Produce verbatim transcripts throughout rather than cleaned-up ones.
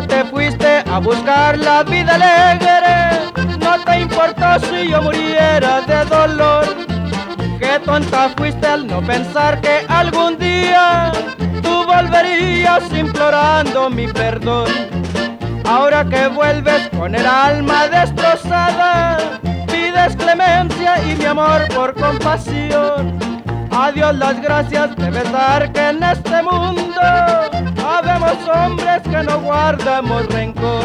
día te fuiste a buscar la vida alegre, no te importó si yo muriera de dolor. Qué tonta fuiste al no pensar que algún día tú volverías implorando mi perdón. Ahora que vuelves con el alma destrozada, pides clemencia y mi amor por compasión. A Dios las gracias debes dar que en este mundo habemos hombres que no guardamos rencor.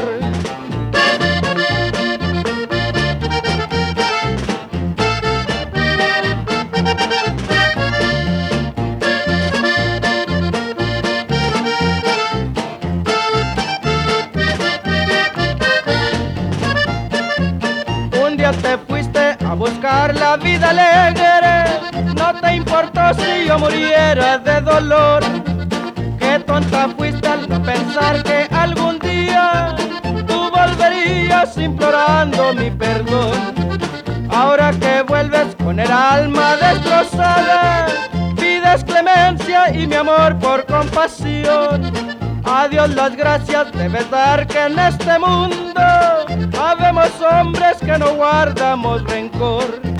Un día te fuiste a buscar la vida alegre, no te importó si yo muriera de dolor. Qué tonta fuiste al no pensar que algún día tú volverías implorando mi perdón. Ahora que vuelves con el alma destrozada, pides clemencia y mi amor por compasión. A Dios las gracias debes dar que en este mundo habemos hombres que no guardamos rencor.